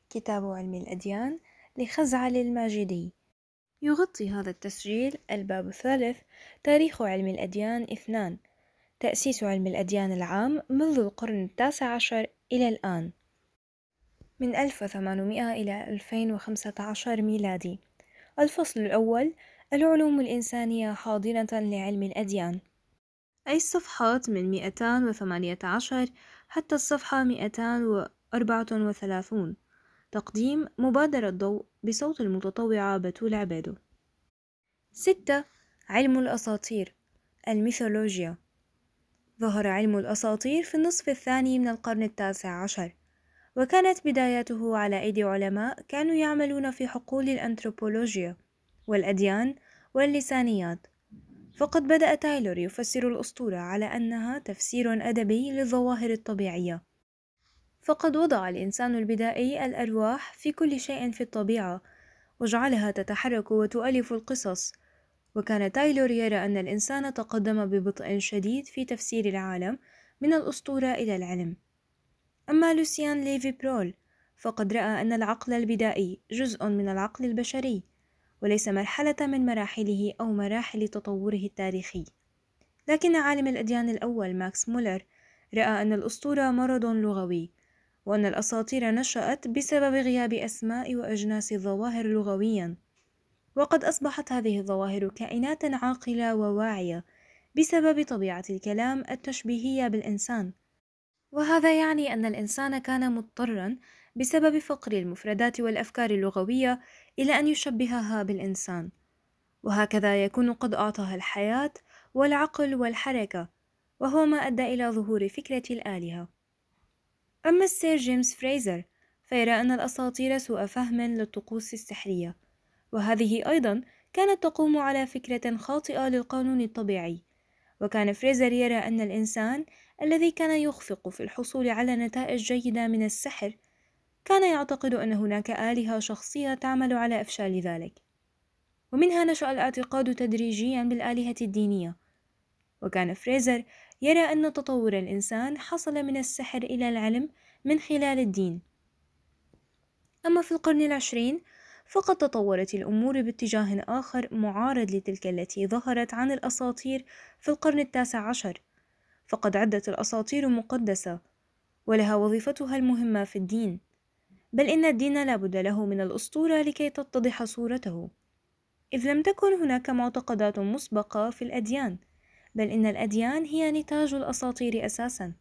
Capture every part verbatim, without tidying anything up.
كتاب علم الأديان لخزعل الماجدي. يغطي هذا التسجيل الباب الثالث تاريخ علم الأديان اثنان تأسيس علم الأديان العام منذ القرن التاسع عشر إلى الآن من ألف وثمانمائة إلى ألفين وخمسة عشر ميلادي. الفصل الأول: العلوم الإنسانية حاضنة لعلم الأديان، أي الصفحات من مئتين وثمانية عشر حتى الصفحة مئتين وأربعة وثلاثين. تقديم: مبادرة ضوء بصوت المتطوعة بتول عبادو. ستة. علم الأساطير، الميثولوجيا. ظهر علم الأساطير في النصف الثاني من القرن التاسع عشر، وكانت بداياته على أيدي علماء كانوا يعملون في حقول الأنثروبولوجيا والأديان واللسانيات. فقد بدأ تايلور يفسر الأسطورة على أنها تفسير أدبي للظواهر الطبيعية، فقد وضع الإنسان البدائي الأرواح في كل شيء في الطبيعة وجعلها تتحرك وتؤلف القصص. وكان تايلور يرى أن الإنسان تقدم ببطء شديد في تفسير العالم من الأسطورة إلى العلم. أما لوسيان ليفي برول فقد رأى أن العقل البدائي جزء من العقل البشري وليس مرحلة من مراحله أو مراحل تطوره التاريخي. لكن عالم الأديان الأول ماكس مولر رأى أن الأسطورة مرض لغوي، وأن الأساطير نشأت بسبب غياب أسماء وأجناس الظواهر لغويا، وقد أصبحت هذه الظواهر كائنات عاقلة وواعية بسبب طبيعة الكلام التشبيهية بالإنسان، وهذا يعني أن الإنسان كان مضطرا بسبب فقر المفردات والأفكار اللغوية إلى أن يشبهها بالإنسان، وهكذا يكون قد أعطاها الحياة والعقل والحركة، وهو ما أدى إلى ظهور فكرة الآلهة. أما السير جيمس فريزر فيرى أن الأساطير سوء فهم للطقوس السحرية، وهذه أيضا كانت تقوم على فكرة خاطئة للقانون الطبيعي. وكان فريزر يرى أن الإنسان الذي كان يخفق في الحصول على نتائج جيدة من السحر كان يعتقد أن هناك آلهة شخصية تعمل على إفشال ذلك، ومنها نشأ الاعتقاد تدريجيا بالآلهة الدينية. وكان فريزر يرى أن تطور الإنسان حصل من السحر إلى العلم من خلال الدين. أما في القرن العشرين فقد تطورت الأمور باتجاه آخر معارض لتلك التي ظهرت عن الأساطير في القرن التاسع عشر، فقد عدت الأساطير مقدسة ولها وظيفتها المهمة في الدين، بل إن الدين لا بد له من الأسطورة لكي تتضح صورته، إذ لم تكن هناك معتقدات مسبقة في الأديان، بل إن الأديان هي نتاج الأساطير أساساً.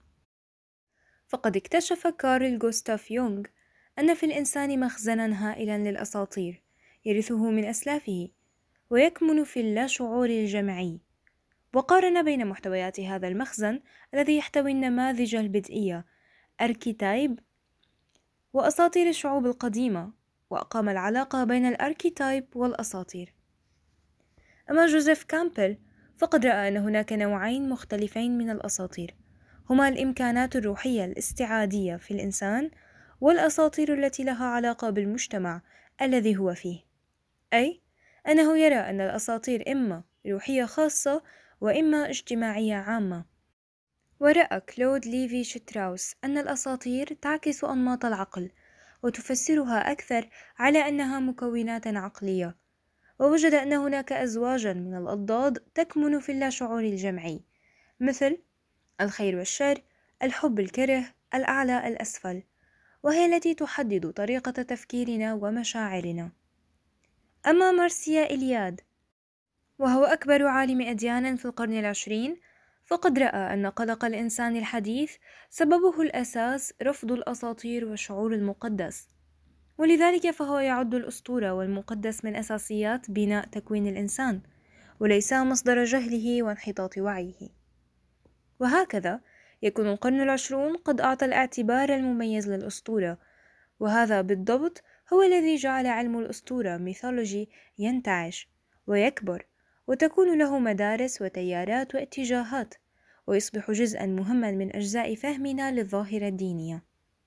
فقد اكتشف كارل غوستاف يونغ أن في الإنسان مخزناً هائلاً للأساطير يرثه من أسلافه ويكمن في اللاشعور الجمعي، وقارن بين محتويات هذا المخزن الذي يحتوي النماذج البدئية أركيتايب وأساطير الشعوب القديمة، وأقام العلاقة بين الأركيتايب والأساطير. أما جوزيف كامبل فقد رأى أن هناك نوعين مختلفين من الأساطير، هما الإمكانات الروحية الاستعادية في الإنسان والأساطير التي لها علاقة بالمجتمع الذي هو فيه، أي أنه يرى أن الأساطير إما روحية خاصة وإما اجتماعية عامة. ورأى كلود ليفي شتراوس أن الأساطير تعكس أنماط العقل وتفسرها أكثر على أنها مكونات عقلية، ووجد أن هناك أزواجا من الأضداد تكمن في اللاشعور الجمعي، مثل الخير والشر، الحب الكره، الأعلى الأسفل، وهي التي تحدد طريقة تفكيرنا ومشاعرنا. أما مارسيا إلياد وهو أكبر عالم أديان في القرن العشرين فقد رأى أن قلق الإنسان الحديث سببه الأساس رفض الأساطير والشعور المقدس، ولذلك فهو يعد الأسطورة والمقدس من أساسيات بناء تكوين الإنسان وليس مصدر جهله وانحطاط وعيه. وهكذا يكون القرن العشرون قد أعطى الاعتبار المميز للأسطورة، وهذا بالضبط هو الذي جعل علم الأسطورة ميثولوجي ينتعش ويكبر وتكون له مدارس وتيارات واتجاهات، ويصبح جزءا مهما من أجزاء فهمنا للظاهرة الدينية.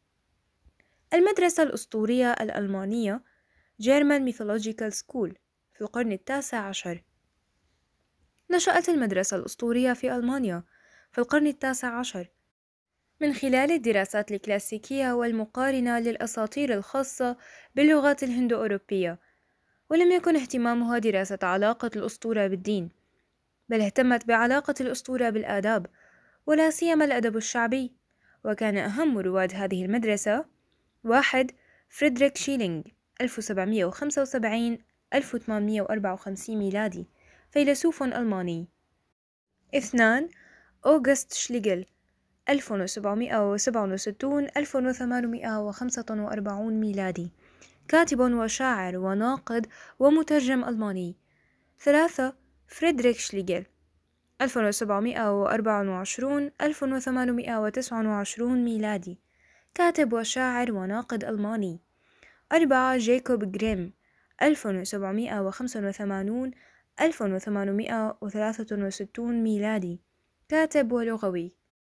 المدرسة الأسطورية الألمانية German Mythological School في القرن التاسع عشر. نشأت المدرسة الأسطورية في ألمانيا في القرن التاسع عشر، من خلال الدراسات الكلاسيكية والمقارنة للأساطير الخاصة باللغات الهند-أوروبية، ولم يكن اهتمامها دراسة علاقة الأسطورة بالدين، بل اهتمت بعلاقة الأسطورة بالآداب، ولا سيما الأدب الشعبي. وكان أهم رواد هذه المدرسة: واحد فريدريك شيلينغ ألف وسبعمائة وخمسة وسبعين إلى ألف وثمانمائة وأربعة وخمسين ميلادي، فيلسوف ألماني. اثنان أوغست شليغل ألف وسبعمائة وسبعة وستون إلى ألف وثمانمائة وخمسة وأربعين ميلادي، كاتب وشاعر وناقد ومترجم ألماني. ثلاثة فريدريك شليغل ألف وسبعمائة وأربعة وعشرين إلى ألف وثمانمائة وتسعة وعشرين ميلادي، كاتب وشاعر وناقد ألماني. أربعة جاكوب غريم ألف وسبعمائة وخمسة وثمانين إلى ألف وثمانمائة وثلاثة وستين ميلادي، كاتب ولغوي.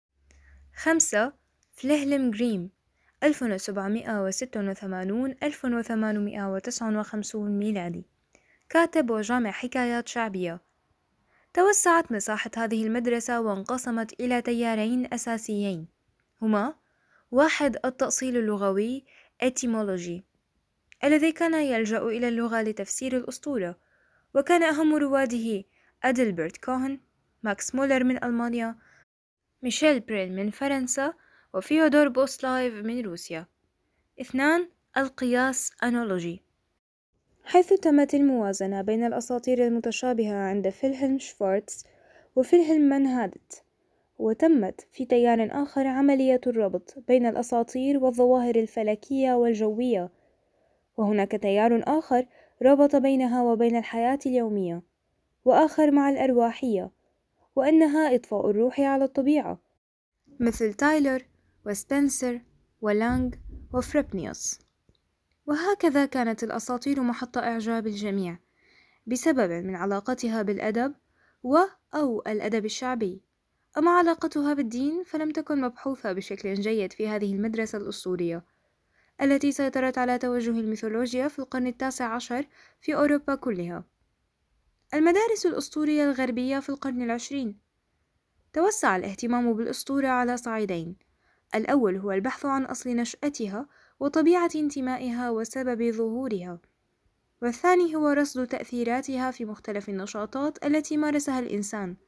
خمسة فليهلم غريم ألف وسبعمائة وستة وثمانين إلى ألف وثمانمائة وتسعة وخمسين ميلادي، كاتب وجامع حكايات شعبية. توسعت مساحة هذه المدرسة وانقسمت إلى تيارين أساسيين، هما: واحد التأصيل اللغوي etymology، الذي كان يلجأ إلى اللغة لتفسير الأسطورة، وكان أهم رواده أدلبرت كوهن، ماكس مولر من ألمانيا، ميشيل بريل من فرنسا، وفيودور بوسلايف من روسيا. اثنان القياس أنولوجي، حيث تمت الموازنة بين الأساطير المتشابهة عند فيلهلم شفارتز وفيلهلم مانهادت، وتمت في تيار آخر عملية الربط بين الأساطير والظواهر الفلكية والجوية، وهناك تيار آخر ربط بينها وبين الحياة اليومية، وآخر مع الأرواحية، وأنها إضفاء الروح على الطبيعة، مثل تايلر وسبنسر ولانغ وفريبنيوس. وهكذا كانت الأساطير محط إعجاب الجميع بسبب من علاقتها بالأدب و أو الأدب الشعبي. أما علاقتها بالدين فلم تكن مبحوثة بشكل جيد في هذه المدرسة الأسطورية التي سيطرت على توجه الميثولوجيا في القرن التاسع عشر في أوروبا كلها. المدارس الأسطورية الغربية في القرن العشرين، توسع الاهتمام بالأسطورة على صعيدين: الأول هو البحث عن أصل نشأتها وطبيعة انتمائها وسبب ظهورها، والثاني هو رصد تأثيراتها في مختلف النشاطات التي مارسها الإنسان.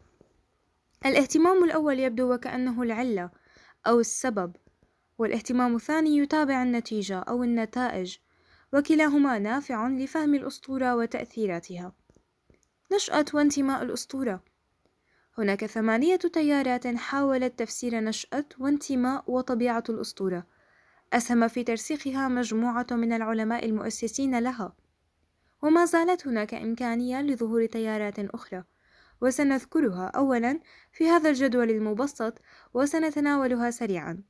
الاهتمام الأول يبدو وكأنه العلة أو السبب، والاهتمام الثاني يتابع النتيجة أو النتائج، وكلاهما نافع لفهم الأسطورة وتأثيراتها. نشأة وانتماء الأسطورة: هناك ثمانية تيارات حاولت تفسير نشأة وانتماء وطبيعة الأسطورة، أسهم في ترسيخها مجموعة من العلماء المؤسسين لها، وما زالت هناك إمكانية لظهور تيارات أخرى، وسنذكرها أولاً في هذا الجدول المبسط وسنتناولها سريعاً.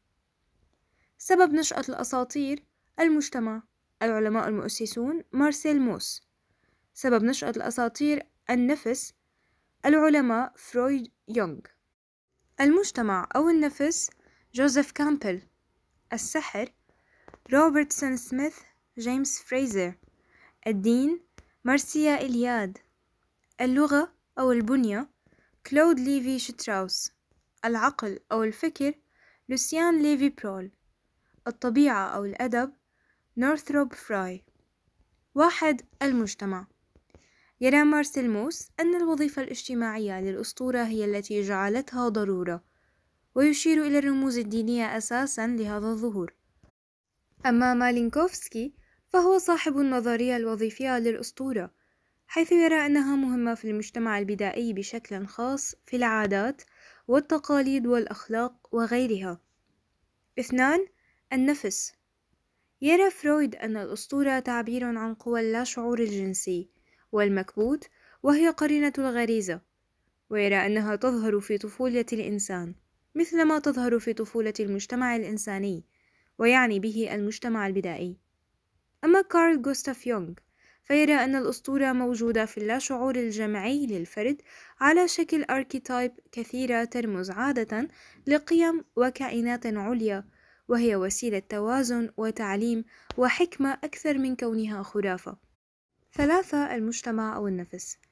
سبب نشأة الأساطير: المجتمع، العلماء المؤسسون مارسيل موس. سبب نشأة الأساطير: النفس، العلماء فرويد يونغ. المجتمع أو النفس: جوزيف كامبل. السحر: روبرتسون سميث، جيمس فريزر. الدين: مارسيا إلياد. اللغة أو البنية: كلود ليفي شتراوس. العقل أو الفكر: لوسيان ليفي برول. الطبيعة أو الأدب: نورثروب فراي. واحد المجتمع: يرى مارسيل موس أن الوظيفة الاجتماعية للأسطورة هي التي جعلتها ضرورة، ويشير إلى الرموز الدينية أساساً لهذا الظهور. أما مالينكوفسكي فهو صاحب النظرية الوظيفية للأسطورة، حيث يرى أنها مهمة في المجتمع البدائي بشكل خاص في العادات والتقاليد والأخلاق وغيرها. اثنان النفس: يرى فرويد أن الأسطورة تعبير عن قوى اللاشعور الجنسي والمكبوت، وهي قرينة الغريزة، ويرى أنها تظهر في طفولة الإنسان مثلما تظهر في طفولة المجتمع الإنساني، ويعني به المجتمع البدائي. أما كارل غوستاف يونغ فيرى أن الأسطورة موجودة في اللاشعور الجمعي للفرد على شكل أركيتايب كثيرة ترمز عادة لقيم وكائنات عليا، وهي وسيلة توازن وتعليم وحكمة أكثر من كونها خرافة. ثلاثة المجتمع أو النفس: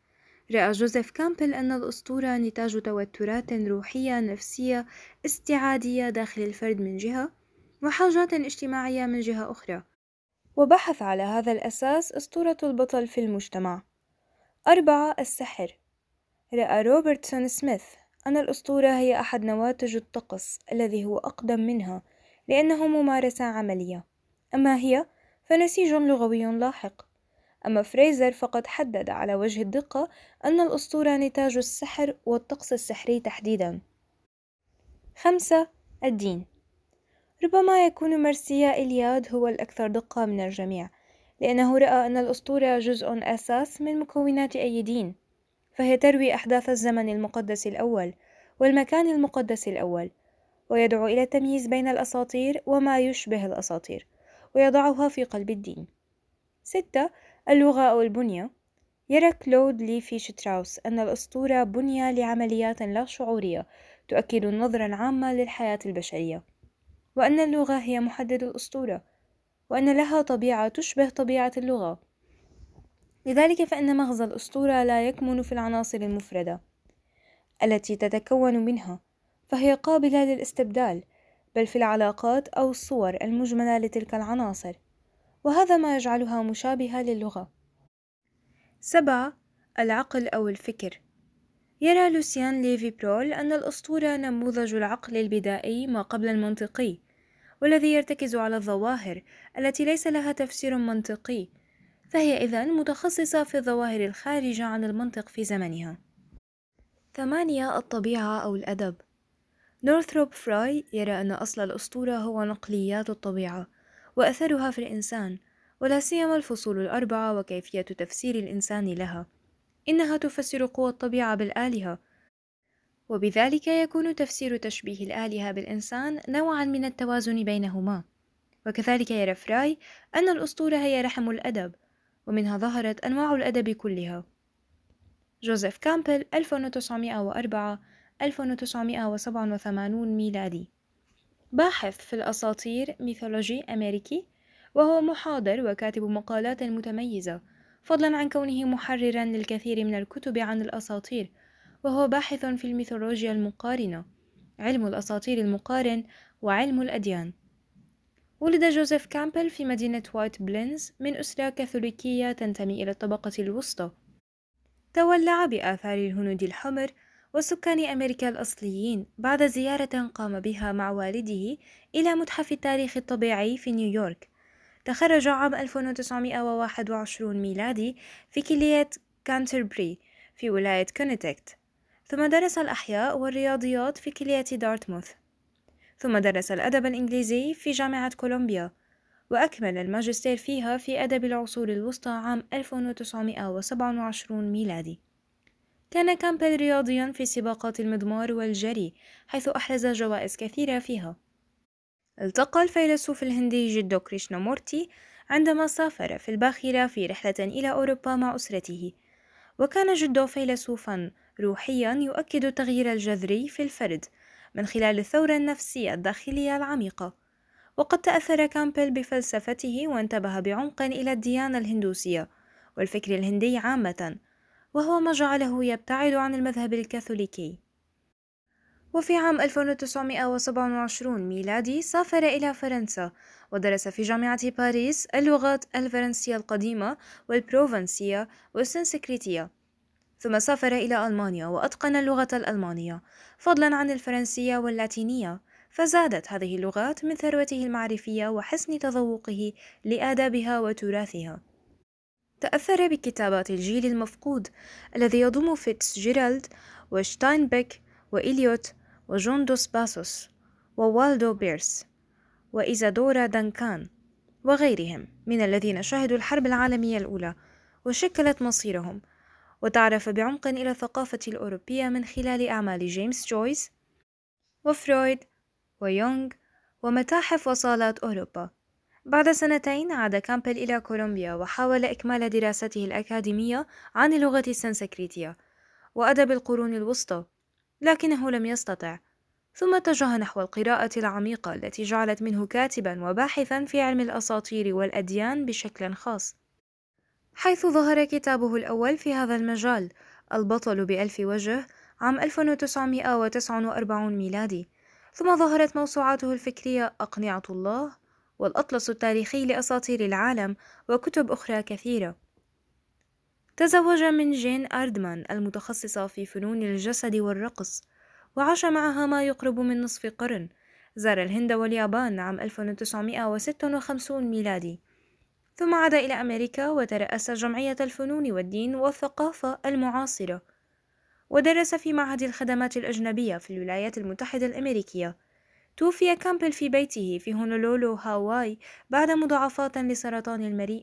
رأى جوزيف كامبل أن الأسطورة نتاج توترات روحية نفسية استعادية داخل الفرد من جهة، وحاجات اجتماعية من جهة أخرى، وبحث على هذا الأساس أسطورة البطل في المجتمع. أربعة السحر. رأى روبرتسون سميث أن الأسطورة هي أحد نواتج الطقس الذي هو أقدم منها لأنه ممارسة عملية، أما هي فنسيج لغوي لاحق. أما فريزر فقد حدد على وجه الدقة أن الأسطورة نتاج السحر والطقس السحري تحديدا. خمسة الدين. ربما يكون مرسيا إلياد هو الأكثر دقة من الجميع، لأنه رأى أن الأسطورة جزء أساس من مكونات أي دين، فهي تروي أحداث الزمن المقدس الأول والمكان المقدس الأول، ويدعو إلى التمييز بين الأساطير وما يشبه الأساطير، ويضعها في قلب الدين. ستة اللغة أو البنية. يرى كلود ليفي شتراوس أن الأسطورة بنية لعمليات لا شعورية تؤكد النظرة العامة للحياة البشرية، وأن اللغة هي محدد الأسطورة، وأن لها طبيعة تشبه طبيعة اللغة. لذلك فإن مغزى الأسطورة لا يكمن في العناصر المفردة التي تتكون منها، فهي قابلة للاستبدال، بل في العلاقات أو الصور المجملة لتلك العناصر، وهذا ما يجعلها مشابهة للغة. سبعة العقل أو الفكر. يرى لوسيان ليفي برول أن الأسطورة نموذج العقل البدائي ما قبل المنطقي، والذي يرتكز على الظواهر التي ليس لها تفسير منطقي، فهي إذن متخصصة في الظواهر الخارجة عن المنطق في زمنها. ثمانية الطبيعة أو الأدب. نورثروب فراي يرى أن أصل الأسطورة هو نقليات الطبيعة وأثرها في الإنسان، ولا سيما الفصول الأربعة وكيفية تفسير الإنسان لها. إنها تفسر قوى الطبيعة بالآلهة، وبذلك يكون تفسير تشبيه الآلهة بالإنسان نوعا من التوازن بينهما. وكذلك يرى فراي أن الأسطورة هي رحم الأدب، ومنها ظهرت أنواع الأدب كلها. جوزيف كامبل ألف وتسعمائة وأربعة ألف وتسعمائة وسبعة وثمانين ميلادي، باحث في الأساطير ميثولوجي أمريكي، وهو محاضر وكاتب مقالات متميزة، فضلا عن كونه محررا للكثير من الكتب عن الأساطير، وهو باحث في الميثولوجيا المقارنة، علم الأساطير المقارن، وعلم الأديان. ولد جوزيف كامبل في مدينة وايت بلينز من أسرة كاثوليكية تنتمي إلى الطبقة الوسطى. تولع بآثار الهنود الحمر وسكان أمريكا الأصليين بعد زيارة قام بها مع والده إلى متحف التاريخ الطبيعي في نيويورك. تخرج عام ألف وتسعمائة وواحد وعشرين ميلادي في كلية كانتربري في ولاية كونيتيكت، ثم درس الأحياء والرياضيات في كلية دارتموث، ثم درس الأدب الإنجليزي في جامعة كولومبيا، وأكمل الماجستير فيها في أدب العصور الوسطى عام ألف وتسعمائة وسبعة وعشرين ميلادي. كان كامبل رياضيا في سباقات المضمار والجري، حيث أحرز جوائز كثيرة فيها. التقى الفيلسوف الهندي جيدو كريشنامورتي عندما سافر في الباخرة في رحلة إلى أوروبا مع أسرته، وكان جيدو فيلسوفا روحيا يؤكد التغيير الجذري في الفرد من خلال الثورة النفسية الداخلية العميقة. وقد تأثر كامبل بفلسفته وانتبه بعمق إلى الديانة الهندوسية والفكر الهندي عامة، وهو ما جعله يبتعد عن المذهب الكاثوليكي. وفي عام ألف وتسعمائة وسبعة وعشرين ميلادي سافر إلى فرنسا ودرس في جامعة باريس اللغات الفرنسية القديمة والبروفنسية والسنسكريتية، ثم سافر إلى ألمانيا وأتقن اللغة الألمانية فضلا عن الفرنسية واللاتينية، فزادت هذه اللغات من ثروته المعرفية وحسن تذوقه لآدابها وتراثها. تأثر بكتابات الجيل المفقود الذي يضم فيتس جيرالد وشتاينبيك وإليوت وجون دوس باسوس ووالدو بيرس وإيزادورا دانكان وغيرهم من الذين شهدوا الحرب العالمية الأولى وشكلت مصيرهم، وتعرف بعمق إلى الثقافة الأوروبية من خلال أعمال جيمس جويس وفرويد ويونغ ومتاحف وصالات أوروبا. بعد سنتين عاد كامبل إلى كولومبيا وحاول إكمال دراسته الأكاديمية عن اللغة السنسكريتية وأدب القرون الوسطى، لكنه لم يستطع، ثم اتجه نحو القراءة العميقة التي جعلت منه كاتبا وباحثا في علم الأساطير والأديان بشكل خاص، حيث ظهر كتابه الأول في هذا المجال البطل بألف وجه عام ألف وتسعمائة وتسعة وأربعين ميلادي، ثم ظهرت موسوعاته الفكرية أقنعة الله والأطلس التاريخي لأساطير العالم وكتب أخرى كثيرة. تزوج من جين أردمان المتخصصة في فنون الجسد والرقص، وعاش معها ما يقرب من نصف قرن. زار الهند واليابان عام ألف وتسعمائة وستة وخمسين ميلادي، ثم عاد إلى أمريكا وترأس جمعية الفنون والدين والثقافة المعاصرة، ودرس في معهد الخدمات الأجنبية في الولايات المتحدة الأمريكية. توفي كامبل في بيته في هونولولو، هاواي، بعد مضاعفات لسرطان المريء.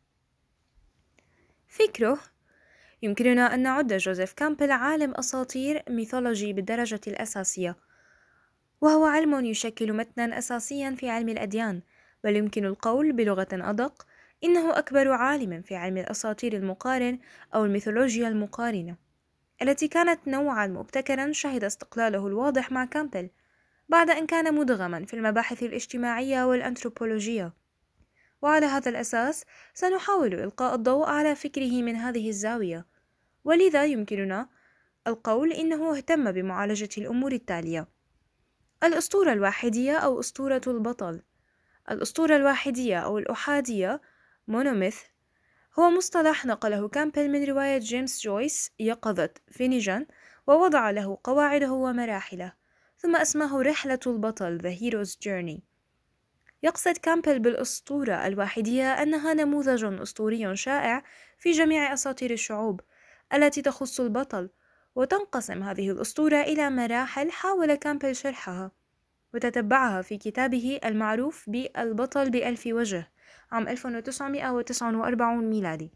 فكره: يمكننا أن نعد جوزيف كامبل عالم أساطير ميثولوجي بالدرجة الأساسية، وهو علم يشكل متناً أساسياً في علم الأديان، بل يمكن القول بلغة أدق إنه أكبر عالم في علم الأساطير المقارن أو الميثولوجيا المقارنة، التي كانت نوعاً مبتكراً شهد استقلاله الواضح مع كامبل بعد أن كان مدغماً في المباحث الاجتماعية والأنثروبولوجية. وعلى هذا الأساس سنحاول إلقاء الضوء على فكره من هذه الزاوية، ولذا يمكننا القول إنه اهتم بمعالجة الأمور التالية: الأسطورة الواحدية أو أسطورة البطل. الأسطورة الواحدية أو الأحادية مونوميث هو مصطلح نقله كامبل من رواية جيمس جويس يقظة فينيجان، ووضع له قواعده ومراحله، ثم أسماه رحلة البطل The Hero's Journey. يقصد كامبل بالأسطورة الواحدية أنها نموذج أسطوري شائع في جميع أساطير الشعوب التي تخص البطل، وتنقسم هذه الأسطورة إلى مراحل حاول كامبل شرحها وتتبعها في كتابه المعروف ب"البطل بألف وجه" عام ألف وتسعمائة وتسعة وأربعين ميلادي.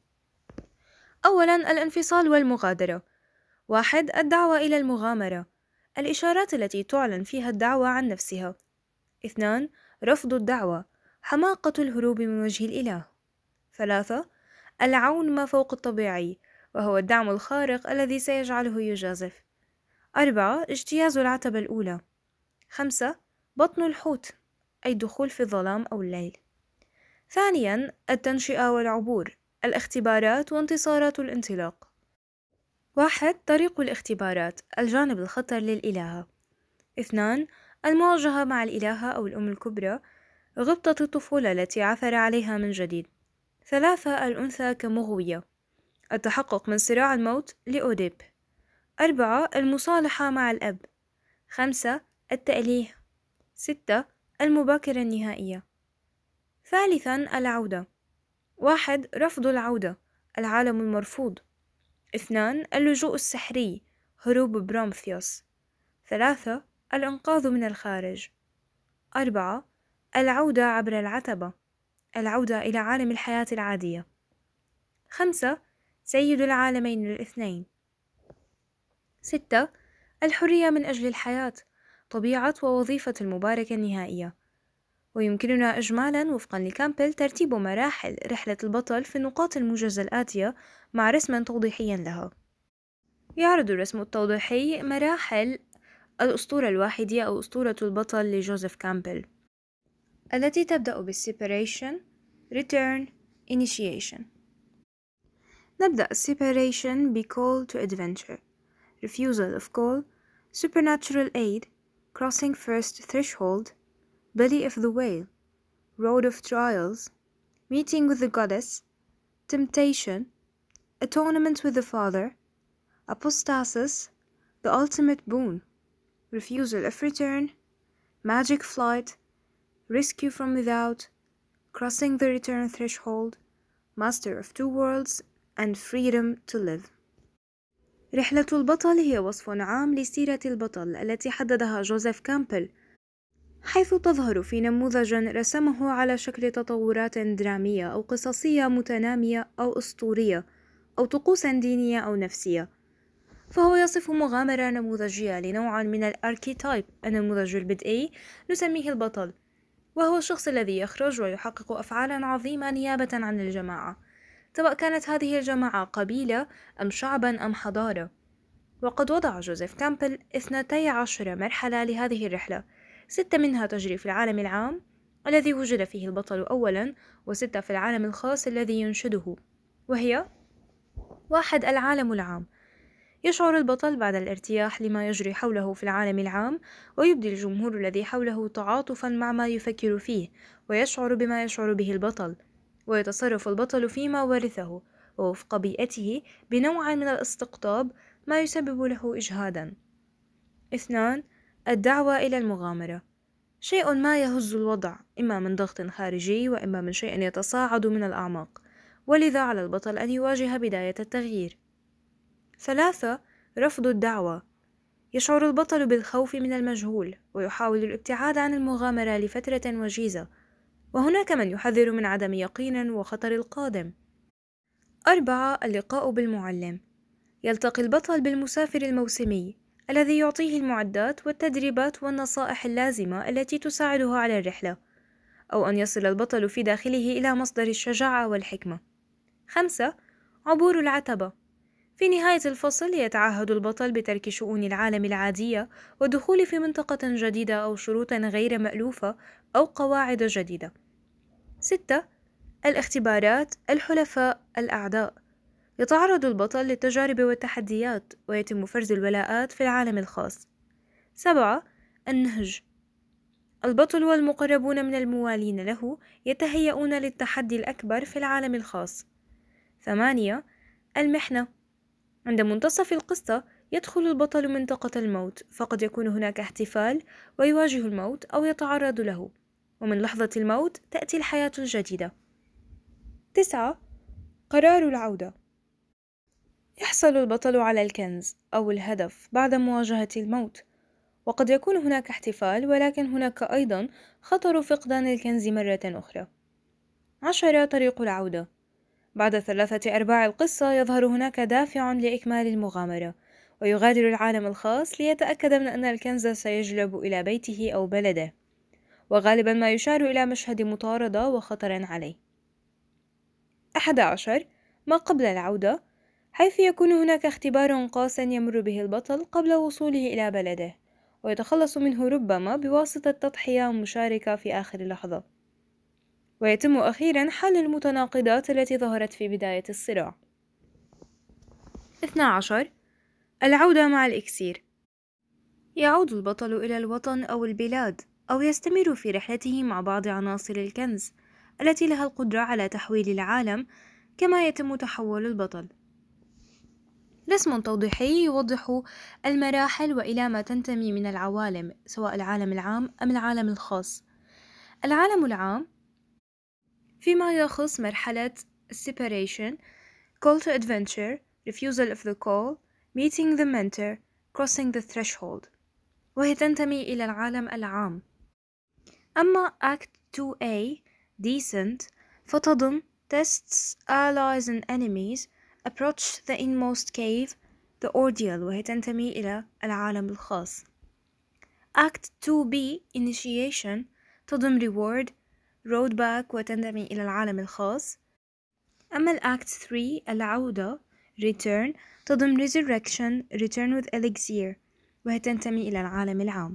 أولاً، الانفصال والمغادرة. واحد. الدعوة إلى المغامرة، الإشارات التي تعلن فيها الدعوة عن نفسها. اثنان. رفض الدعوة، حماقة الهروب من وجه الإله. ثلاثة. العون ما فوق الطبيعي، وهو الدعم الخارق الذي سيجعله يجازف. أربعة. اجتياز العتبة الأولى. خمسة. بطن الحوت، أي الدخول في الظلام أو الليل. ثانياً، التنشئة والعبور، الاختبارات وانتصارات الانطلاق. واحد. طريق الاختبارات، الجانب الخطر للإلهة. اثنان. المواجهة مع الإلهة أو الأم الكبرى، غبطة الطفولة التي عثر عليها من جديد. ثلاثة. الأنثى كمغوية، التحقق من صراع الموت لأوديب. أربعة. المصالحة مع الأب. خمسة. التأليه. ستة. المباكرة النهائية. ثالثاً، العودة. واحد. رفض العودة، العالم المرفوض. اثنان. اللجوء السحري، هروب برومثيوس. ثلاثة. الإنقاذ من الخارج. أربعة. العودة عبر العتبة، العودة إلى عالم الحياة العادية. خمسة. سيد العالمين الاثنين. ستة. الحرية من أجل الحياة، طبيعة ووظيفة المباركة النهائية. ويمكننا إجمالاً وفقاً لكامبل ترتيب مراحل رحلة البطل في النقاط الموجزة الآتية مع رسم توضيحي لها. يعرض الرسم التوضيحي مراحل الأسطورة الواحدية أو أسطورة البطل لجوزيف كامبل، التي تبدأ بالseparation, return, initiation. نبدأ separation ب call to adventure, refusal of call, supernatural aid, crossing first threshold, belly of the whale, road of trials, meeting with the goddess, temptation, atonement with the father, apostasis, the ultimate boon, refusal of return, magic flight, rescue from without, crossing the return threshold, master of two worlds, and freedom to live. رحلة البطل هي وصف عام لسيرة البطل التي حددها جوزيف كامبل، حيث تظهر في نموذج رسمه على شكل تطورات درامية أو قصصية متنامية أو أسطورية أو طقوس دينية أو نفسية. فهو يصف مغامرة نموذجية لنوع من الأركيتايب، النموذج البدئي، نسميه البطل، وهو الشخص الذي يخرج ويحقق أفعالا عظيمة نيابة عن الجماعة، سواء كانت هذه الجماعة قبيلة أم شعبا أم حضارة. وقد وضع جوزيف كامبل اثنتي عشر مرحلة لهذه الرحلة، ستة منها تجري في العالم العام الذي وجد فيه البطل أولا، وستة في العالم الخاص الذي ينشده، وهي واحد. العالم العام. يشعر البطل بعد الارتياح لما يجري حوله في العالم العام، ويبدي الجمهور الذي حوله تعاطفا مع ما يفكر فيه، ويشعر بما يشعر به البطل، ويتصرف البطل فيما ورثه ووفق بيئته بنوع من الاستقطاب ما يسبب له إجهادا. اثنان. الدعوة إلى المغامرة. شيء ما يهز الوضع، إما من ضغط خارجي وإما من شيء يتصاعد من الأعماق، ولذا على البطل أن يواجه بداية التغيير. ثلاثة. رفض الدعوة. يشعر البطل بالخوف من المجهول، ويحاول الابتعاد عن المغامرة لفترة وجيزة، وهناك من يحذر من عدم يقين وخطر القادم. أربعة. اللقاء بالمعلم. يلتقي البطل بالمسافر الموسمي الذي يعطيه المعدات والتدريبات والنصائح اللازمة التي تساعده على الرحلة، أو أن يصل البطل في داخله إلى مصدر الشجاعة والحكمة. خمسة. عبور العتبة. في نهاية الفصل يتعهد البطل بترك شؤون العالم العادية والدخول في منطقة جديدة أو شروط غير مألوفة أو قواعد جديدة. ستة. الاختبارات، الحلفاء، الأعداء. يتعرض البطل للتجارب والتحديات، ويتم فرز الولاءات في العالم الخاص. سبعة. النهج. البطل والمقربون من الموالين له يتهيئون للتحدي الأكبر في العالم الخاص. ثمانية. المحنة. عند منتصف القصة يدخل البطل منطقة الموت، فقد يكون هناك احتفال ويواجه الموت أو يتعرض له، ومن لحظة الموت تأتي الحياة الجديدة. تسعة. قرار العودة. يحصل البطل على الكنز أو الهدف بعد مواجهة الموت، وقد يكون هناك احتفال، ولكن هناك أيضا خطر فقدان الكنز مرة أخرى. عشرة. طريق العودة. بعد ثلاثة أرباع القصة يظهر هناك دافع لإكمال المغامرة، ويغادر العالم الخاص ليتأكد من أن الكنز سيجلب إلى بيته أو بلده، وغالبا ما يشار إلى مشهد مطاردة وخطر عليه. أحد عشر. ما قبل العودة، حيث يكون هناك اختبار قاس يمر به البطل قبل وصوله إلى بلده، ويتخلص منه ربما بواسطة تضحية مشاركة في آخر لحظة، ويتم أخيرا حل المتناقضات التي ظهرت في بداية الصراع. اثنا عشر. العودة مع الإكسير. يعود البطل إلى الوطن أو البلاد، أو يستمر في رحلته مع بعض عناصر الكنز التي لها القدرة على تحويل العالم كما يتم تحول البطل. رسم توضيحي يوضح المراحل وإلى ما تنتمي من العوالم، سواء العالم العام أم العالم الخاص. العالم العام فيما يخص مرحلة separation, call to adventure, refusal of the call, meeting the mentor, crossing the threshold، وهي تنتمي إلى العالم العام. أما Act تو إيه descent فتضم tests, allies and enemies, approach the inmost cave, the ordeal، وهي تنتمي إلى العالم الخاص. Act تو بي initiation تضم reward, road back، وتنتمي إلى العالم الخاص. أما الأكت ثري العودة return تضم resurrection, return with elixir، وهي تنتمي إلى العالم العام.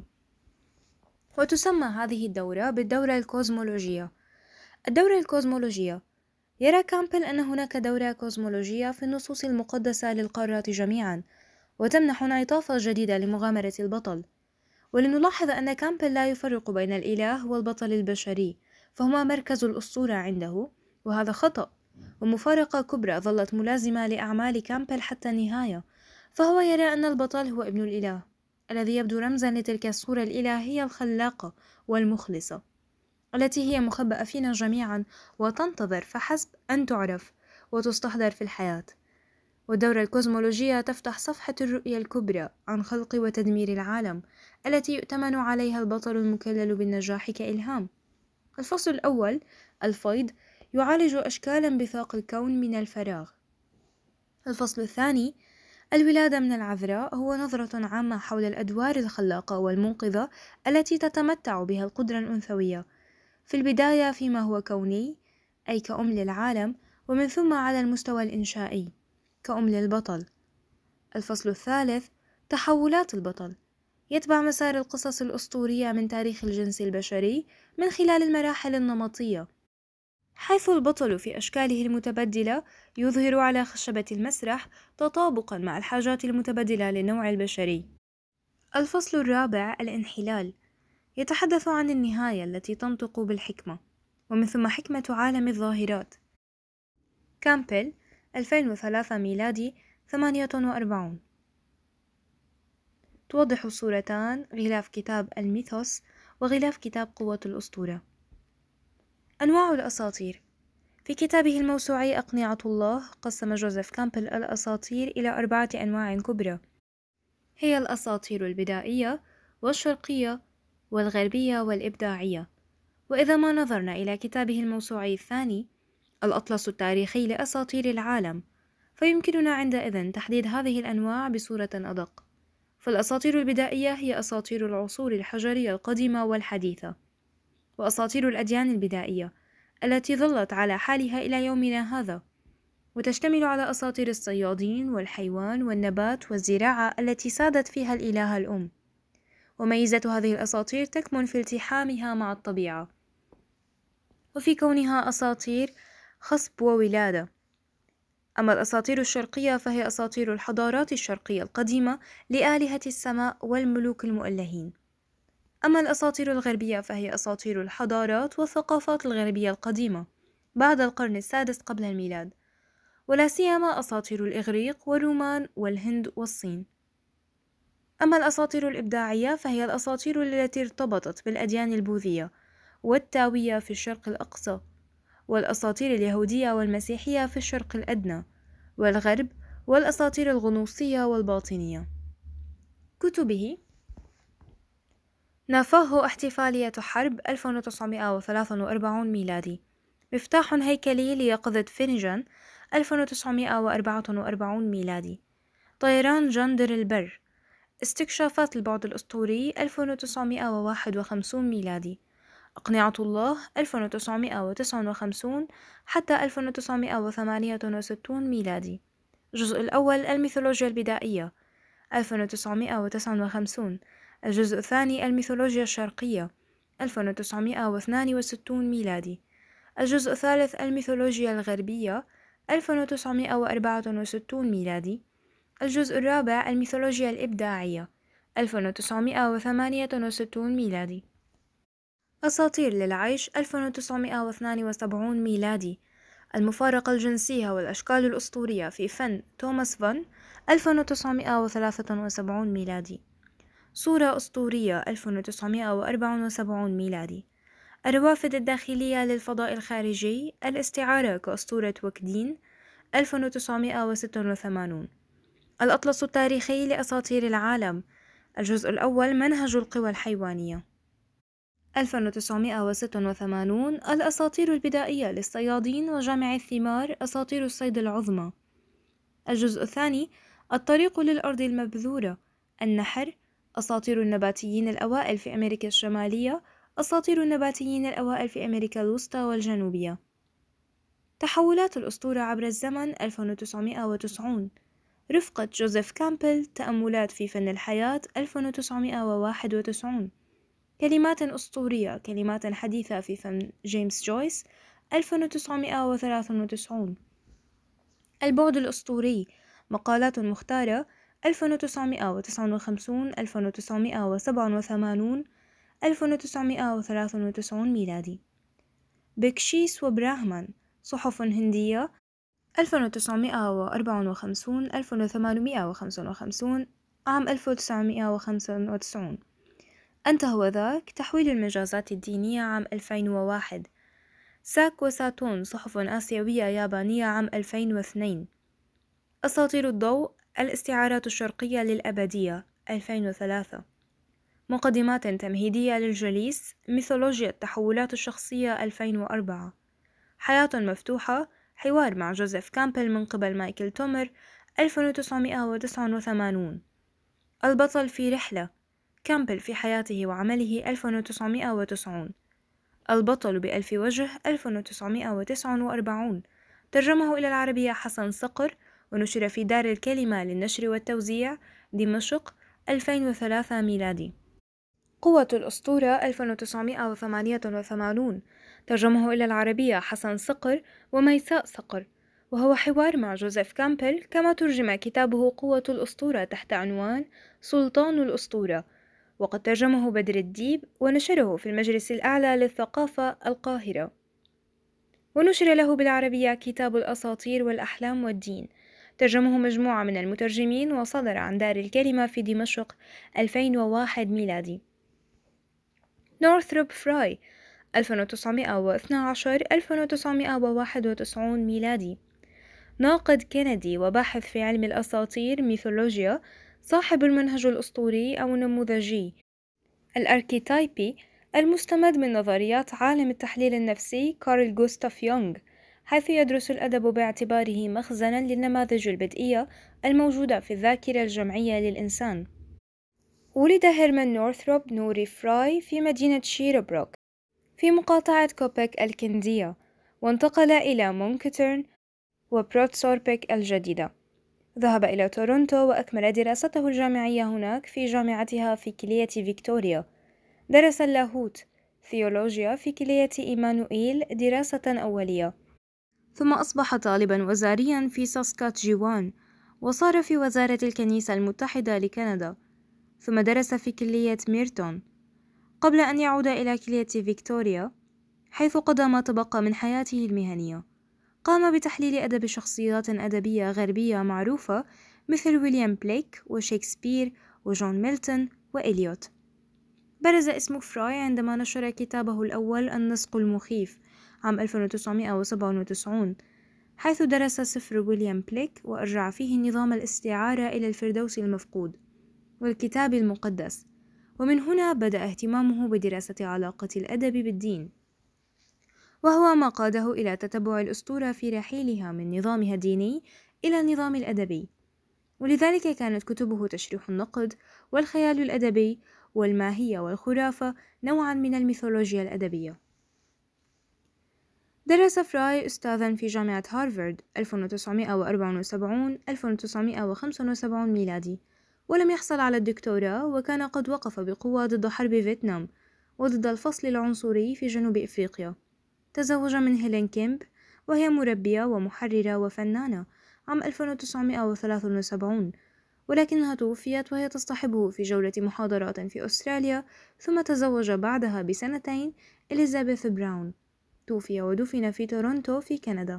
وتسمى هذه الدورة بالدورة الكوزمولوجية. الدورة الكوزمولوجية يرى كامبل أن هناك دورة كوزمولوجية في النصوص المقدسة للقارات جميعا، وتمنح انعطافا جديدة لمغامرة البطل. ولنلاحظ أن كامبل لا يفرق بين الإله والبطل البشري، فهما مركز الأسطورة عنده، وهذا خطأ، ومفارقة كبرى ظلت ملازمة لأعمال كامبل حتى النهاية. فهو يرى أن البطل هو ابن الإله الذي يبدو رمزا لتلك الصورة الإلهية الخلاقة والمخلصة التي هي مخبأة فينا جميعا، وتنتظر فحسب أن تعرف وتستحضر في الحياة. والدورة الكوزمولوجية تفتح صفحة الرؤية الكبرى عن خلق وتدمير العالم التي يؤتمن عليها البطل المكلل بالنجاح كإلهام. الفصل الأول الفيض يعالج أشكالا بثاق الكون من الفراغ. الفصل الثاني الولادة من العذراء هو نظرة عامة حول الأدوار الخلاقة والمنقذة التي تتمتع بها القدرة الأنثوية، في البداية فيما هو كوني أي كأم للعالم، ومن ثم على المستوى الإنشائي كأم للبطل. الفصل الثالث تحولات البطل يتبع مسار القصص الأسطورية من تاريخ الجنس البشري من خلال المراحل النمطية. حيث البطل في أشكاله المتبدلة يظهر على خشبة المسرح تطابقًا مع الحاجات المتبدلة للنوع البشري. الفصل الرابع: الانحلال، يتحدث عن النهاية التي تنطق بالحكمة، ومن ثم حكمة عالم الظاهرات. كامبل ألفين وثلاثة ميلادي ثمانية وأربعون. توضح الصورتان غلاف كتاب الميثوس وغلاف كتاب قوة الأسطورة. أنواع الأساطير. في كتابه الموسوعي أقنعة الله قسم جوزيف كامبل الأساطير إلى أربعة أنواع كبرى، هي الأساطير البدائية والشرقية والغربية والإبداعية. وإذا ما نظرنا إلى كتابه الموسوعي الثاني الأطلس التاريخي لأساطير العالم، فيمكننا عندئذ تحديد هذه الأنواع بصورة أدق. فالأساطير البدائية هي أساطير العصور الحجرية القديمة والحديثة، وأساطير الأديان البدائية التي ظلت على حالها إلى يومنا هذا، وتشتمل على أساطير الصيادين والحيوان والنبات والزراعة التي سادت فيها الإلهة الأم. وميزة هذه الأساطير تكمن في التحامها مع الطبيعة، وفي كونها أساطير خصب وولادة. أما الأساطير الشرقية فهي أساطير الحضارات الشرقية القديمة لآلهة السماء والملوك المؤلهين. أما الأساطير الغربية فهي أساطير الحضارات والثقافات الغربية القديمة بعد القرن السادس قبل الميلاد، ولا سيما أساطير الإغريق والرومان والهند والصين. أما الأساطير الإبداعية فهي الأساطير التي ارتبطت بالأديان البوذية والتاوية في الشرق الأقصى، والأساطير اليهودية والمسيحية في الشرق الأدنى والغرب، والأساطير الغنوصية والباطنية. كتبه: نافوه احتفالية حرب ألف وتسعمائة وثلاثة وأربعين ميلادي، مفتاح هيكلي ليقظة فينيجان ألف وتسعمائة وأربعة وأربعين ميلادي، طيران جندر البر، استكشافات البعد الأسطوري ألف وتسعمائة وواحد وخمسين ميلادي، أقنعة الله ألف وتسعمائة وتسعة وخمسين حتى ألف وتسعمائة وثمانية وستين ميلادي. الجزء الأول: الميثولوجيا البدائية ألف وتسعمائة وتسعة وخمسين. الجزء الثاني: الميثولوجيا الشرقية ألف وتسعمائة واثنين وستين ميلادي. الجزء الثالث: الميثولوجيا الغربية ألف وتسعمائة وأربعة وستين ميلادي. الجزء الرابع: الميثولوجيا الإبداعية ألف وتسعمائة وثمانية وستين ميلادي. أساطير للعيش ألف وتسعمائة واثنين وسبعين ميلادي. المفارقة الجنسية والأشكال الأسطورية في فن توماس فان ألف وتسعمائة وثلاثة وسبعين ميلادي. صورة أسطورية ألف وتسعمائة وأربعة وسبعين ميلادي. الروافد الداخلية للفضاء الخارجي، الاستعارة كأسطورة وكدين ألف وتسعمائة وستة وثمانين. الأطلس التاريخي لأساطير العالم، الجزء الأول: منهج القوى الحيوانية ألف وتسعمائة وستة وثمانين. الأساطير البدائية للصيادين وجامع الثمار، أساطير الصيد العظمى. الجزء الثاني: الطريق للأرض المبذورة، النحر، أساطير النباتيين الأوائل في أمريكا الشمالية، أساطير النباتيين الأوائل في أمريكا الوسطى والجنوبية. تحولات الأسطورة عبر الزمن ألف وتسعمائة وتسعين. رفقة جوزيف كامبل، تأملات في فن الحياة ألف وتسعمائة وواحد وتسعين. كلمات أسطورية، كلمات حديثة في فن جيمس جويس ألف وتسعمائة وثلاثة وتسعين. البعد الأسطوري، مقالات مختارة ألف وتسعمائة وتسعة وخمسين ألف وتسعمائة وسبعة وثمانين ألف وتسعمائة وثلاثة وتسعين ميلادي. بكشيس وبراهمان، صحف هندية ألف وتسعمائة وأربعة وخمسين ألف وثمانمائة وخمسة وخمسين عام ألف وتسعمائة وخمسة وتسعين. أنت هو ذاك، تحويل المجازات الدينية عام ألفين وواحد. ساك وساتون، صحف آسيوية يابانية عام ألفين واثنين. أساطير الضوء، الاستعارات الشرقية للأبدية ألفين وثلاثة. مقدمات تمهيدية للجليس، ميثولوجيا التحولات الشخصية ألفين وأربعة. حياة مفتوحة، حوار مع جوزيف كامبل من قبل مايكل تومر ألف وتسعمائة وتسعة وثمانين. البطل في رحلة، كامبل في حياته وعمله ألف وتسعمائة وتسعين. البطل بألف وجه ألف وتسعمائة وتسعة وأربعين. ترجمه إلى العربية حسن صقر، ونشر في دار الكلمة للنشر والتوزيع، دمشق ألفين وثلاثة ميلادي. قوة الأسطورة ألف وتسعمائة وثمانية وثمانين. ترجمه إلى العربية حسن صقر وميساء صقر، وهو حوار مع جوزيف كامبل. كما ترجم كتابه قوة الأسطورة تحت عنوان سلطان الأسطورة، وقد ترجمه بدر الديب ونشره في المجلس الأعلى للثقافة القاهرة. ونشر له بالعربية كتاب الأساطير والأحلام والدين، ترجمه مجموعة من المترجمين، وصدر عن دار الكلمة في دمشق ألفين وواحد ميلادي. نورثروب فراي ألف وتسعمائة واثني عشر إلى ألف وتسعمائة وواحد وتسعين ميلادي، ناقد كندي وباحث في علم الأساطير ميثولوجيا، صاحب المنهج الأسطوري أو النموذجي الأركيتايبي المستمد من نظريات عالم التحليل النفسي كارل غوستاف يونغ، حيث يدرس الأدب باعتباره مخزنا للنماذج البدئية الموجودة في الذاكرة الجمعية للإنسان. ولد هيرمان نورثروب نوري فراي في مدينة شيربروك في مقاطعة كوبيك الكندية، وانتقل إلى مونكترن وبروتسوربيك الجديدة. ذهب إلى تورونتو وأكمل دراسته الجامعية هناك في جامعتها في كلية فيكتوريا. درس اللاهوت ثيولوجيا في كلية إيمانوئيل دراسة أولية، ثم أصبح طالبا وزاريا في ساسكاتجيوان، وصار في وزارة الكنيسة المتحدة لكندا، ثم درس في كلية ميرتون قبل أن يعود إلى كلية فيكتوريا، حيث قضى ما تبقى من حياته المهنية. قام بتحليل أدب شخصيات أدبية غربية معروفة مثل ويليام بليك وشكسبير وجون ميلتون وإليوت. برز اسم فراي عندما نشر كتابه الأول النسق المخيف عام ألف وتسعمائة وسبعة وتسعين، حيث درس سفر ويليام بليك وأرجع فيه نظام الاستعارة إلى الفردوس المفقود والكتاب المقدس، ومن هنا بدأ اهتمامه بدراسة علاقة الأدب بالدين، وهو ما قاده إلى تتبع الأسطورة في رحيلها من نظامها الديني إلى النظام الأدبي. ولذلك كانت كتبه تشريح النقد والخيال الأدبي والماهية والخرافة نوعا من الميثولوجيا الأدبية. درس فراي أستاذا في جامعة هارفارد ألف وتسعمائة وأربعة وسبعين إلى ألف وتسعمائة وخمسة وسبعين ميلادي، ولم يحصل على الدكتوراه، وكان قد وقف بقوة ضد حرب فيتنام وضد الفصل العنصري في جنوب إفريقيا. تزوج من هيلين كيمب، وهي مربية ومحررة وفنانة، عام ألف وتسعمائة وثلاثة وسبعين، ولكنها توفيت وهي تصطحبه في جولة محاضرات في أستراليا. ثم تزوج بعدها بسنتين إليزابيث براون، توفي ودفن في تورونتو في كندا.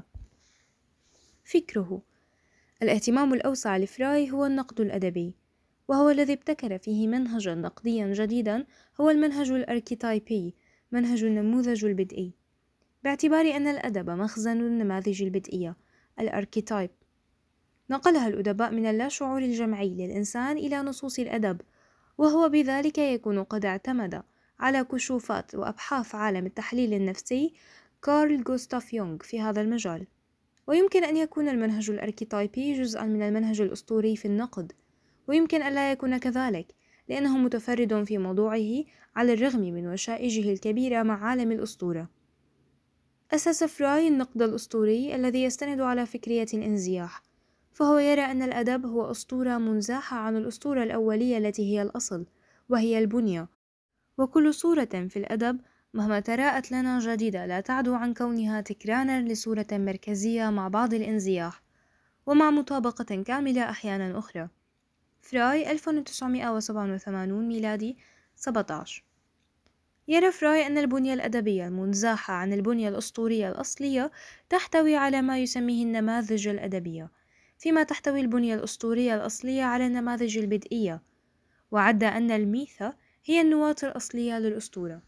فكره: الاهتمام الأوسع لفراي هو النقد الأدبي، وهو الذي ابتكر فيه منهجا نقديا جديدا، هو المنهج الأركيتايبي، منهج النموذج البدئي، باعتبار أن الأدب مخزن النماذج البدئية الأركيتايب، نقلها الأدباء من اللاشعور الجمعي للإنسان إلى نصوص الأدب، وهو بذلك يكون قد اعتمد على كشوفات وأبحاث عالم التحليل النفسي كارل غوستاف يونغ في هذا المجال. ويمكن أن يكون المنهج الأركيتايبي جزءا من المنهج الأسطوري في النقد، ويمكن أن لا يكون كذلك، لأنه متفرد في موضوعه على الرغم من وشائجه الكبيرة مع عالم الأسطورة. أسس فراي النقد الأسطوري الذي يستند على فكرية الانزياح، فهو يرى أن الأدب هو أسطورة منزاحة عن الأسطورة الأولية التي هي الأصل وهي البنية، وكل صورة في الأدب مهما تراءت لنا جديدة لا تعدو عن كونها تكرارا لصورة مركزية مع بعض الانزياح ومع مطابقة كاملة أحيانا أخرى. فراي ألف وتسعمائة وسبعة وثمانين ميلادي سبعة عشر. يرى فراي أن البنية الأدبية المنزاحة عن البنية الأسطورية الأصلية تحتوي على ما يسميه النماذج الأدبية، فيما تحتوي البنية الأسطورية الأصلية على النماذج البدئية، وعد أن الميثا هي النواة الأصلية للأسطورة.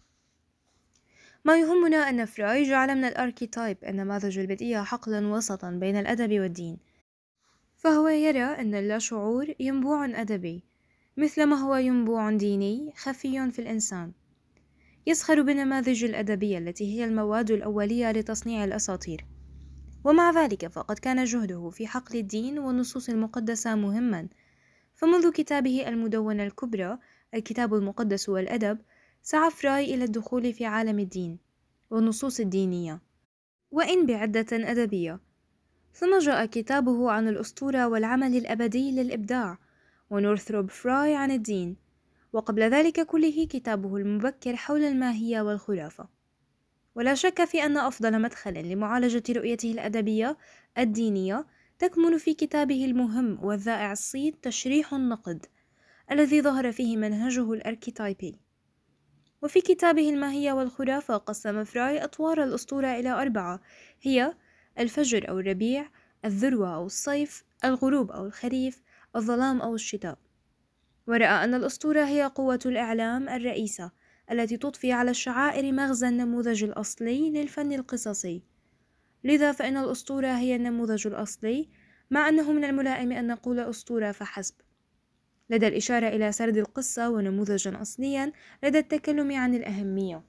ما يهمنا أن فراي جعل من الأركيتايب النماذج البدئية حقلا وسطا بين الأدب والدين، فهو يرى أن اللاشعور ينبوع أدبي مثلما هو ينبوع ديني خفي في الإنسان، يسخر بالنماذج الأدبية التي هي المواد الأولية لتصنيع الأساطير. ومع ذلك فقد كان جهده في حقل الدين والنصوص المقدسة مهما، فمنذ كتابه المدونة الكبرى الكتاب المقدس والأدب سعى فراي إلى الدخول في عالم الدين والنصوص الدينية، وإن بعدة أدبية. ثم جاء كتابه عن الأسطورة والعمل الأبدي للإبداع، ونورثروب فراي عن الدين، وقبل ذلك كله كتابه المبكر حول الماهية والخرافة. ولا شك في أن أفضل مدخل لمعالجة رؤيته الأدبية الدينية تكمن في كتابه المهم والذائع الصيت تشريح النقد، الذي ظهر فيه منهجه الأركيتايبي. وفي كتابه الماهية والخرافة قسم فراي أطوار الأسطورة إلى أربعة، هي الفجر أو الربيع، الذروة أو الصيف، الغروب أو الخريف، الظلام أو الشتاء. ورأى أن الأسطورة هي قوة الإعلام الرئيسة التي تضفي على الشعائر مغزى النموذج الأصلي للفن القصصي. لذا فإن الأسطورة هي النموذج الأصلي، مع أنه من الملائم أن نقول أسطورة فحسب، لدى الإشارة إلى سرد القصة ونموذجا أصليا لدى التكلم عن الأهمية.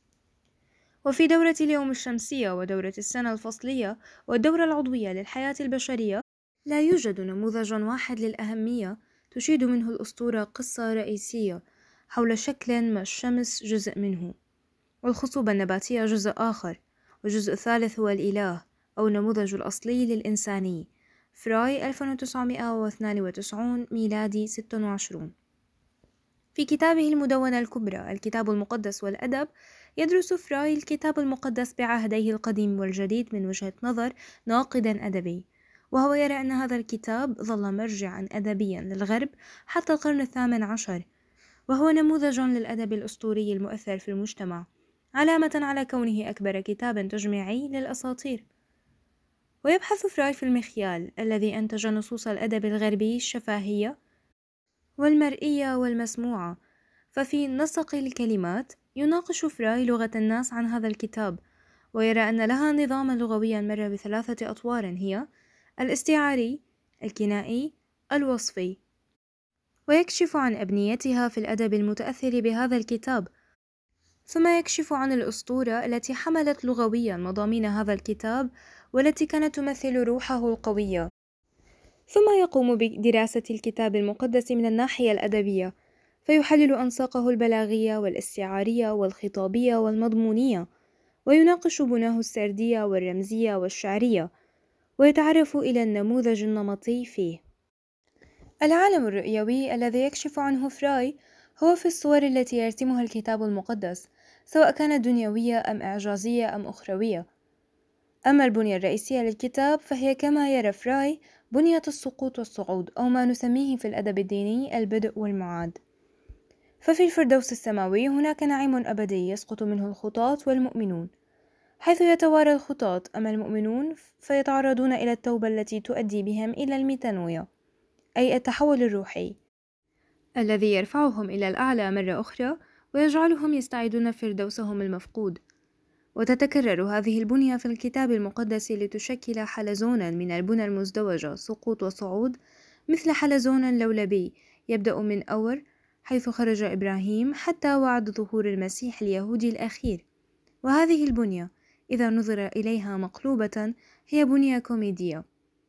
وفي دورة اليوم الشمسية ودورة السنة الفصلية والدورة العضوية للحياة البشرية لا يوجد نموذج واحد للأهمية تشيد منه الأسطورة قصة رئيسية حول شكل ما الشمس جزء منه، والخصوبة النباتية جزء آخر، والجزء الثالث هو الإله أو النموذج الأصلي للإنساني. فراي ألف وتسعمائة واثنين وتسعين ميلادي ستة وعشرين. في كتابه المدونة الكبرى الكتاب المقدس والأدب يدرس فراي الكتاب المقدس بعهديه القديم والجديد من وجهة نظر ناقد أدبي، وهو يرى أن هذا الكتاب ظل مرجعا أدبيا للغرب حتى القرن الثامن عشر، وهو نموذج للأدب الأسطوري المؤثر في المجتمع، علامة على كونه أكبر كتاب تجميعي للأساطير. ويبحث فراي في المخيال الذي أنتج نصوص الأدب الغربي الشفاهية والمرئية والمسموعة، ففي نسق الكلمات يناقش فراي لغة الناس عن هذا الكتاب، ويرى أن لها نظاما لغويا مر بثلاثة أطوار، هي الاستعاري، الكنائي، الوصفي، ويكشف عن أبنيتها في الأدب المتأثر بهذا الكتاب، ثم يكشف عن الأسطورة التي حملت لغويا مضامين هذا الكتاب والتي كانت تمثل روحه القوية، ثم يقوم بدراسة الكتاب المقدس من الناحية الأدبية، فيحلل أنساقه البلاغية والاستعارية والخطابية والمضمونية، ويناقش بناه السردية والرمزية والشعرية، ويتعرف إلى النموذج النمطي فيه. العالم الرؤيوي الذي يكشف عنه فراي هو في الصور التي يرسمها الكتاب المقدس، سواء كانت دنيوية أم إعجازية أم أخروية. أما البنية الرئيسية للكتاب فهي كما يرى فراي بنية السقوط والصعود، أو ما نسميه في الأدب الديني البدء والمعاد. ففي الفردوس السماوي هناك نعيم أبدي يسقط منه الخطاة والمؤمنون، حيث يتوارى الخطاة، أما المؤمنون فيتعرضون إلى التوبة التي تؤدي بهم إلى الميتانويا، أي التحول الروحي الذي يرفعهم إلى الأعلى مرة أخرى ويجعلهم يستعيدون فردوسهم المفقود. وتتكرر هذه البنية في الكتاب المقدس لتشكل حلزونا من البنى المزدوجة سقوط وصعود، مثل حلزون لولبي يبدأ من أور حيث خرج إبراهيم حتى وعد ظهور المسيح اليهودي الأخير. وهذه البنية إذا نظر إليها مقلوبة هي بنية كوميدية.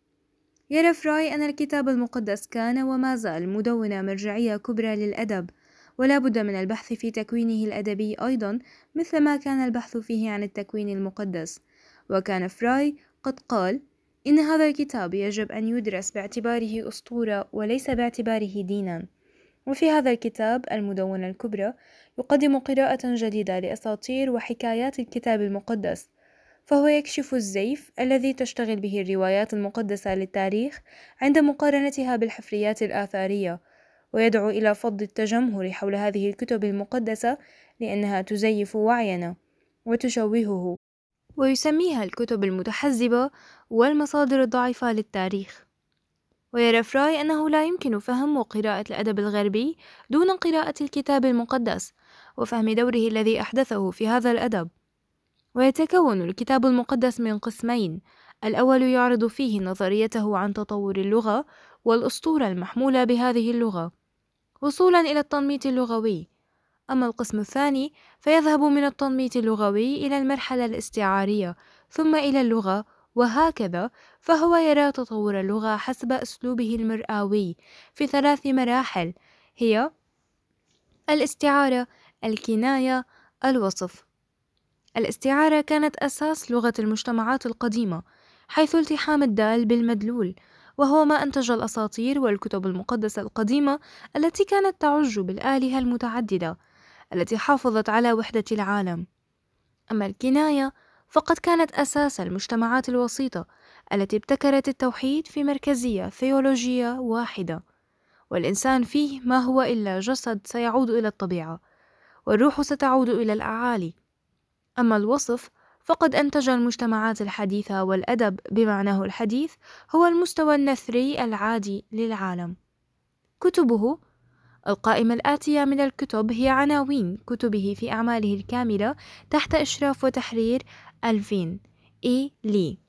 يرى فراي أن الكتاب المقدس كان وما زال مدونة مرجعية كبرى للأدب، ولا بد من البحث في تكوينه الأدبي أيضا مثل ما كان البحث فيه عن التكوين المقدس. وكان فراي قد قال إن هذا الكتاب يجب أن يدرس باعتباره أسطورة وليس باعتباره دينا. وفي هذا الكتاب المدونة الكبرى يقدم قراءة جديدة لأساطير وحكايات الكتاب المقدس، فهو يكشف الزيف الذي تشتغل به الروايات المقدسة للتاريخ عند مقارنتها بالحفريات الآثارية، ويدعو إلى فض التجمهر حول هذه الكتب المقدسة لأنها تزيف وعينا وتشوهه، ويسميها الكتب المتحزبة والمصادر الضعيفة للتاريخ. ويرى فراي أنه لا يمكن فهم وقراءة الأدب الغربي دون قراءة الكتاب المقدس وفهم دوره الذي أحدثه في هذا الأدب. ويتكون الكتاب المقدس من قسمين، الأول يعرض فيه نظريته عن تطور اللغة والأسطورة المحمولة بهذه اللغة وصولا إلى التنميط اللغوي، أما القسم الثاني فيذهب من التنميط اللغوي إلى المرحلة الاستعارية ثم إلى اللغة، وهكذا. فهو يرى تطور اللغة حسب أسلوبه المرآوي في ثلاث مراحل، هي الاستعارة، الكناية، الوصف. الاستعارة كانت أساس لغة المجتمعات القديمة، حيث التحام الدال بالمدلول، وهو ما أنتج الأساطير والكتب المقدسة القديمة التي كانت تعج بالآلهة المتعددة التي حافظت على وحدة العالم. أما الكناية فقد كانت أساس المجتمعات الوسيطة التي ابتكرت التوحيد في مركزية ثيولوجية واحدة، والإنسان فيه ما هو إلا جسد سيعود إلى الطبيعة، والروح ستعود إلى الأعالي. أما الوصف فقد أنتج المجتمعات الحديثة، والأدب بمعناه الحديث هو المستوى النثري العادي للعالم. كتبه: القائمة الآتية من الكتب هي عناوين كتبه في أعماله الكاملة تحت إشراف وتحرير ألفين إي لي.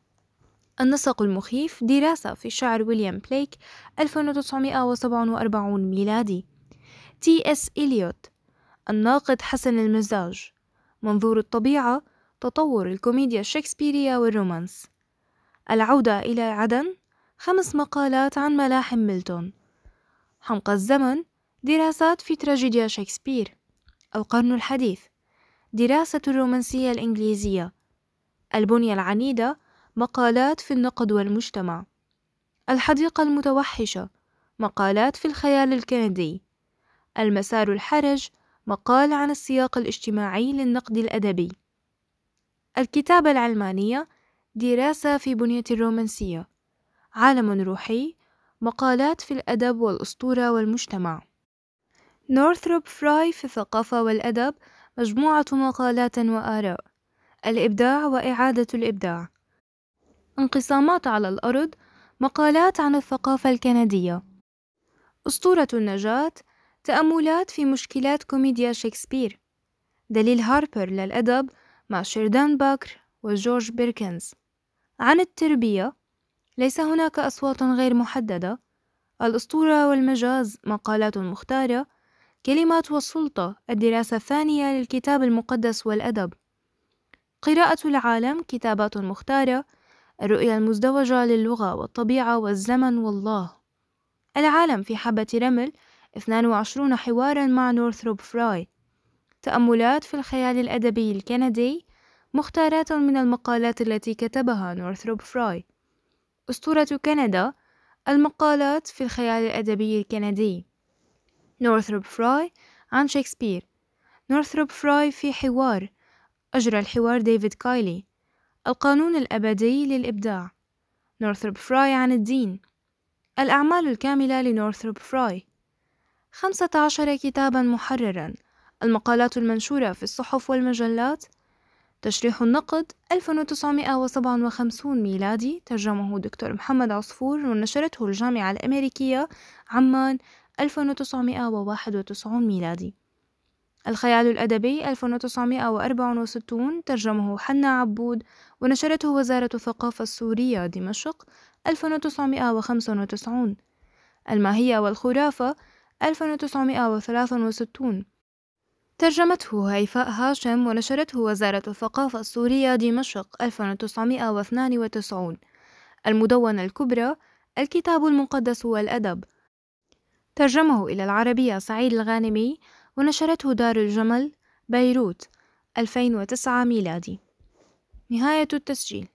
النسق المخيف، دراسة في شعر ويليام بليك ألف وتسعمائة وسبعة وأربعين ميلادي. تي إس إليوت، الناقد حسن المزاج، منظور الطبيعة، تطور الكوميديا الشكسبيرية والرومانس. العودة إلى عدن، خمس مقالات عن ملاحم ميلتون. حمقى الزمن، دراسات في تراجيديا شكسبير. القرن الحديث، دراسة الرومانسية الإنجليزية. البنية العنيدة، مقالات في النقد والمجتمع. الحديقة المتوحشة، مقالات في الخيال الكندي. المسار الحرج، مقال عن السياق الاجتماعي للنقد الأدبي. الكتابة العلمانية، دراسة في بنية الرومانسية. عالم روحي، مقالات في الأدب والأسطورة والمجتمع. نورثروب فراي في الثقافة والأدب، مجموعة مقالات وآراء. الإبداع وإعادة الإبداع. انقسامات على الأرض، مقالات عن الثقافة الكندية. أسطورة النجاة، تأملات في مشكلات كوميديا شكسبير. دليل هاربر للأدب مع شيردان باكر وجورج بيركنز. عن التربية، ليس هناك أصوات غير محددة. الأسطورة والمجاز، مقالات مختارة. كلمات والسلطة، الدراسة الثانية للكتاب المقدس والأدب. قراءة العالم، كتابات مختارة. الرؤية المزدوجة للغة والطبيعة والزمن والله. العالم في حبة رمل، اثنان وعشرون حوارا مع نورثروب فراي. تأملات في الخيال الأدبي الكندي، مختارات من المقالات التي كتبها نورثروب فراي. أسطورة كندا، المقالات في الخيال الأدبي الكندي. نورثروب فراي عن شكسبير. نورثروب فراي في حوار، أجرى الحوار ديفيد كايلي. القانون الأبدي للإبداع. نورثروب فراي عن الدين. الأعمال الكاملة لنورثروب فراي. خمسة عشر كتابا محررا. المقالات المنشورة في الصحف والمجلات. تشريح النقد ألف وتسعمائة وسبعة وخمسين ميلادي، ترجمه دكتور محمد عصفور ونشرته الجامعة الأمريكية عمان ألف وتسعمائة وواحد وتسعين ميلادي. الخيال الأدبي ألف وتسعمائة وأربعة وستين، ترجمه حنا عبود ونشرته وزارة الثقافة السورية دمشق ألف وتسعمائة وخمسة وتسعين. الماهية والخرافة ألف وتسعمائة وثلاثة وستين، ترجمته هيفاء هاشم ونشرته وزارة الثقافة السورية دمشق ألف وتسعمائة واثنين وتسعين. المدونة الكبرى، الكتاب المقدس والأدب، ترجمه إلى العربية سعيد الغانمي ونشرته دار الجمل بيروت ألفين وتسعة ميلادي. نهاية التسجيل.